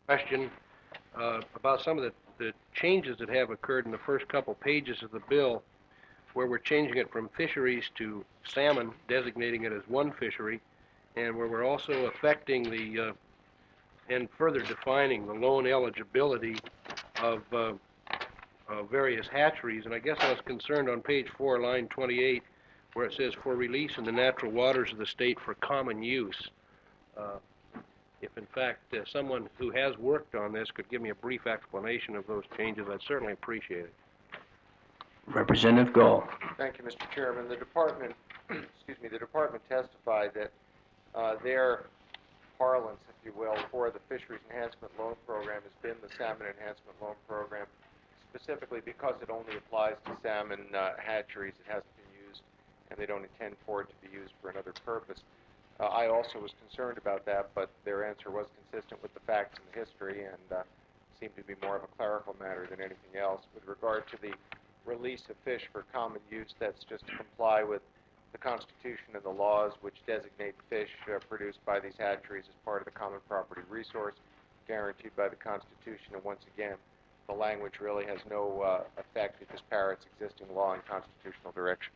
question about some of the changes that have occurred in the first couple pages of the bill, where we're changing it from fisheries to salmon, designating it as one fishery, and where we're also affecting the and further defining the loan eligibility of various hatcheries. And I guess I was concerned on page 4, line 28, where it says, for release in the natural waters of the state for common use. If, in fact, someone who has worked on this could give me a brief explanation of those changes, I'd certainly appreciate it. Representative Gall. Thank you, Mr. Chairman. The department, the department testified that their parlance, if you will, for the Fisheries Enhancement Loan Program has been the Salmon Enhancement Loan Program, specifically because it only applies to salmon hatcheries. It hasn't been used, and they don't intend for it to be used for another purpose. I also was concerned about that, but their answer was consistent with the facts and the history and seemed to be more of a clerical matter than anything else. With regard to the release of fish for common use, that's just to comply with the Constitution and the laws which designate fish produced by these hatcheries as part of the common property resource guaranteed by the Constitution. And once again, the language really has no effect. It just parrots existing law and constitutional direction.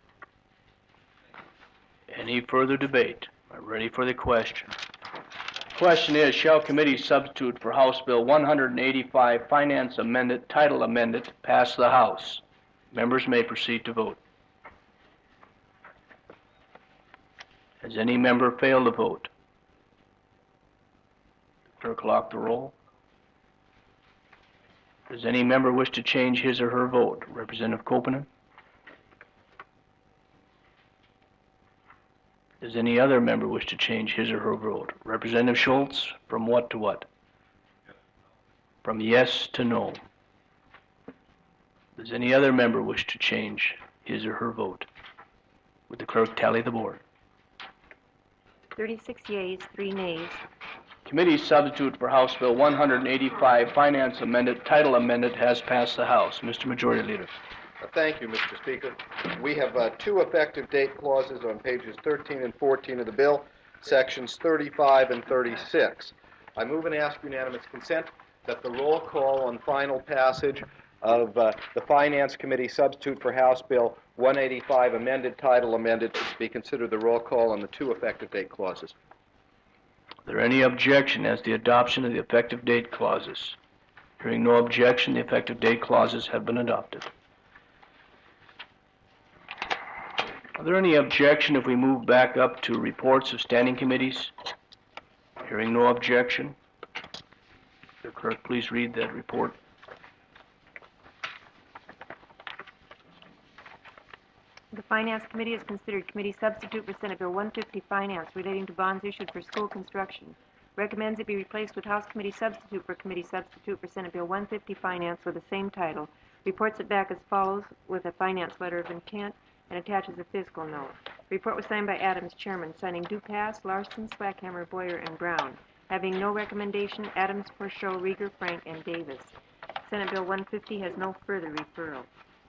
Any further debate? I'm ready for the question. Question is, shall committee substitute for House Bill 185, Finance Amendment, Title Amendment, pass the House? Members may proceed to vote. Has any member failed to vote? Clerk, lock the roll. Does any member wish to change his or her vote? Representative Kopenen? Does any other member wish to change his or her vote? Representative Schultz, from what to what? From yes to no. Does any other member wish to change his or her vote? Would the clerk tally the board? 36 yeas, 3 nays. Committee substitute for House Bill 185, Finance Amendment, Title Amendment, has passed the House. Mr. Majority Leader. Thank you, Mr. Speaker. We have two effective date clauses on pages 13 and 14 of the bill, sections 35 and 36. I move and ask unanimous consent that the roll call on final passage of the Finance Committee substitute for House Bill 185, amended, title amended, be considered the roll call on the two effective date clauses. Is there any objection as to the adoption of the effective date clauses? Hearing no objection, the effective date clauses have been adopted. Are there any objection if we move back up to reports of standing committees? Hearing no objection, the clerk please read that report. The Finance Committee has considered committee substitute for Senate Bill 150, Finance, relating to bonds issued for school construction. Recommends it be replaced with House Committee substitute for Senate Bill 150, Finance, with the same title. Reports it back as follows with a finance letter of intent and attaches a fiscal note. The report was signed by Adams, Chairman, signing Dupass, Larson, Slackhammer, Boyer, and Brown. Having no recommendation, Adams, Porchot, Rieger, Frank, and Davis. Senate Bill 150 has no further referral.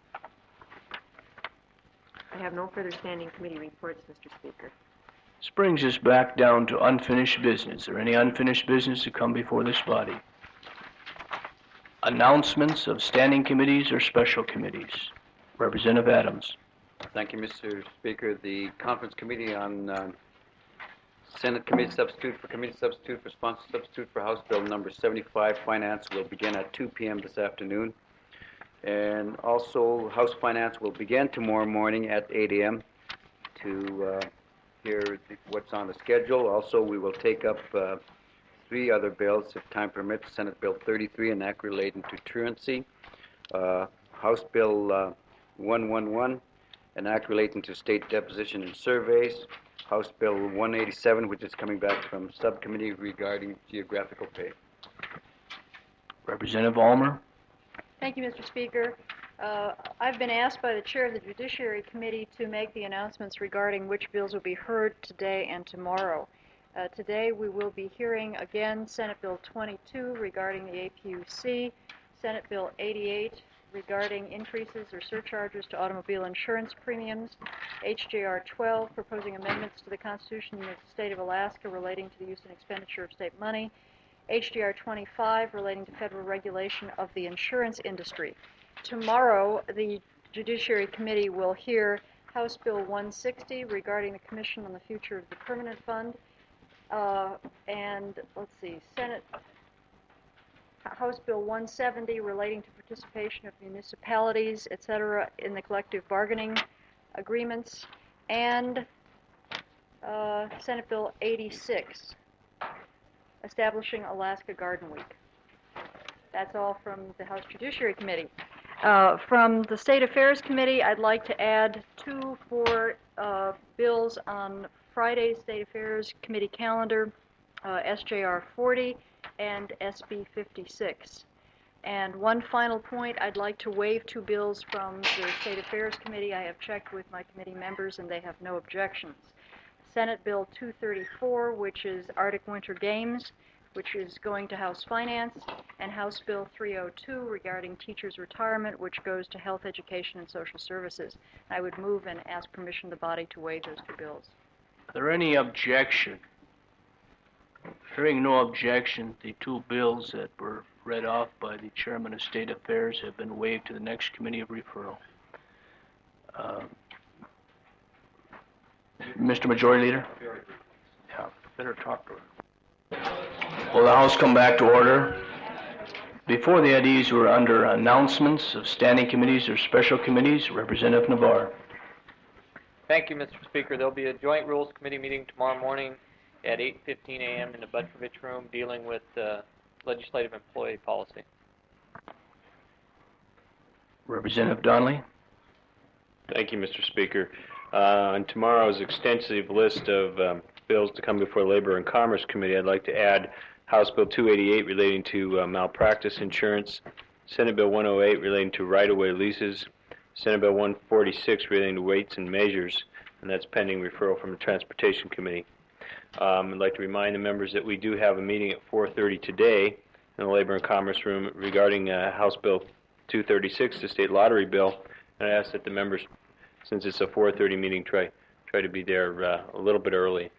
I have no further standing committee reports, Mr. Speaker. This brings us back down to unfinished business. Is there any unfinished business to come before this body? Announcements of standing committees or special committees. Representative Adams. Thank you, Mr. Speaker. The Conference Committee on Senate Committee Substitute for Sponsor Substitute for House Bill number 75, Finance, will begin at 2 p.m. this afternoon. And also, House Finance will begin tomorrow morning at 8 a.m. to hear what's on the schedule. Also, we will take up 3 other bills, if time permits. Senate Bill 33, an act relating to truancy. House Bill 111, an act relating to state deposition and surveys. House Bill 187, which is coming back from subcommittee regarding geographical pay. Representative Almer. Thank you, Mr. Speaker. I've been asked by the chair of the Judiciary Committee to make the announcements regarding which bills will be heard today and tomorrow. Today we will be hearing again Senate Bill 22 regarding the APUC, Senate Bill 88 regarding increases or surcharges to automobile insurance premiums, HJR 12 proposing amendments to the Constitution of the State of Alaska relating to the use and expenditure of state money, HDR 25 relating to federal regulation of the insurance industry. Tomorrow, the Judiciary Committee will hear House Bill 160 regarding the Commission on the Future of the Permanent Fund, and let's see, House Bill 170 relating to participation of municipalities, etc., in the collective bargaining agreements, and Senate Bill 86 establishing Alaska Garden Week. That's all from the House Judiciary Committee. From the State Affairs Committee, I'd like to add 2 bills on Friday's State Affairs Committee calendar, SJR 40 and SB 56. And one final point, I'd like to waive 2 bills from the State Affairs Committee. I have checked with my committee members and they have no objections. Senate Bill 234, which is Arctic Winter Games, which is going to House Finance, and House Bill 302 regarding teachers' retirement, which goes to Health, Education, and Social Services. I would move and ask permission of the body to waive those 2 bills. Are there any objection? Hearing no objection, the 2 bills that were read off by the Chairman of State Affairs have been waived to the next committee of referral. Mr. Majority Leader? Yeah, better talk to her. Will the House come back to order? Before the IDs were under announcements of standing committees or special committees. Representative Navarre. Thank you, Mr. Speaker. There'll be a Joint Rules Committee meeting tomorrow morning at 8:15 a.m. in the Butrovich Room dealing with legislative employee policy. Representative Donnelly. Thank you, Mr. Speaker. On tomorrow's extensive list of bills to come before Labor and Commerce Committee, I'd like to add House Bill 288 relating to malpractice insurance, Senate Bill 108 relating to right-of-way leases, Senate Bill 146 relating to weights and measures, and that's pending referral from the Transportation Committee. I'd like to remind the members that we do have a meeting at 4:30 today in the Labor and Commerce Room regarding House Bill 236, the state lottery bill, and I ask that the members, since it's a 4:30 meeting, try to be there a little bit early.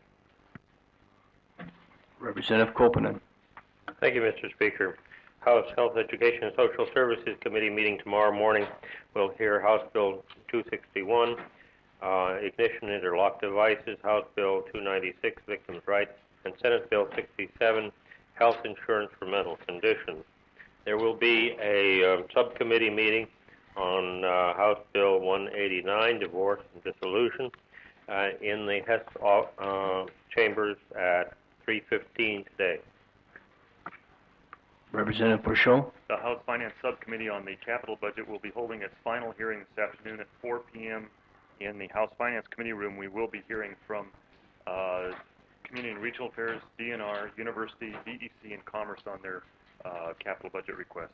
Representative Kopenen. Thank you, Mr. Speaker. House Health, Education, and Social Services Committee meeting tomorrow morning. We'll hear House Bill 261, Ignition Interlock Devices, House Bill 296, Victims' Rights, and Senate Bill 67, Health Insurance for Mental Conditions. There will be a subcommittee meeting on House Bill 189, Divorce and Dissolution, in the Hess chambers at 3:15 today. Representative Purcell. The House Finance Subcommittee on the Capital Budget will be holding its final hearing this afternoon at 4 p.m. in the House Finance Committee room. We will be hearing from Community and Regional Affairs, DNR, University, DEC, and Commerce on their capital budget requests.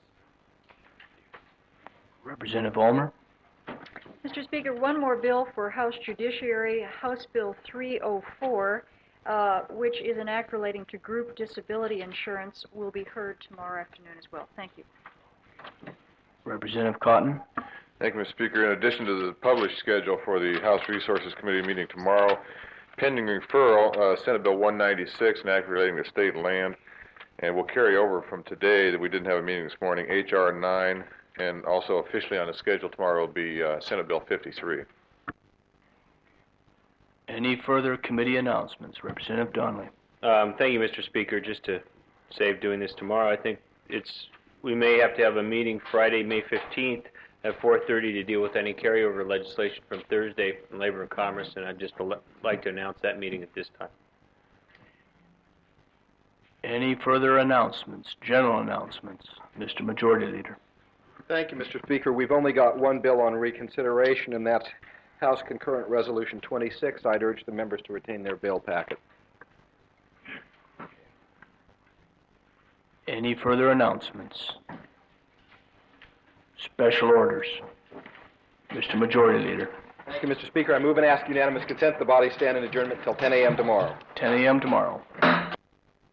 Representative Ulmer. Mr. Speaker, one more bill for House Judiciary, House Bill 304, which is an act relating to group disability insurance, will be heard tomorrow afternoon as well. Thank you. Representative Cotton. Thank you, Mr. Speaker. In addition to the published schedule for the House Resources Committee meeting tomorrow, pending referral, Senate Bill 196, an act relating to state land, and we'll carry over from today that we didn't have a meeting this morning, H.R. 9, and also officially on the schedule tomorrow will be Senate Bill 53. Any further committee announcements? Representative Donnelly. Thank you, Mr. Speaker. Just to save doing this tomorrow, I think we may have to have a meeting Friday, May 15th at 4:30 to deal with any carryover legislation from Thursday from Labor and Commerce, and I'd just like to announce that meeting at this time. Any further announcements, general announcements? Mr. Majority Leader. Thank you, Mr. Speaker. We've only got one bill on reconsideration, and that's House Concurrent Resolution 26. I'd urge the members to retain their bill packet. Any further announcements? Special orders. Mr. Majority Leader. Thank you, Mr. Speaker. I move and ask unanimous consent the body stand in adjournment until 10 a.m. tomorrow. 10 a.m. tomorrow.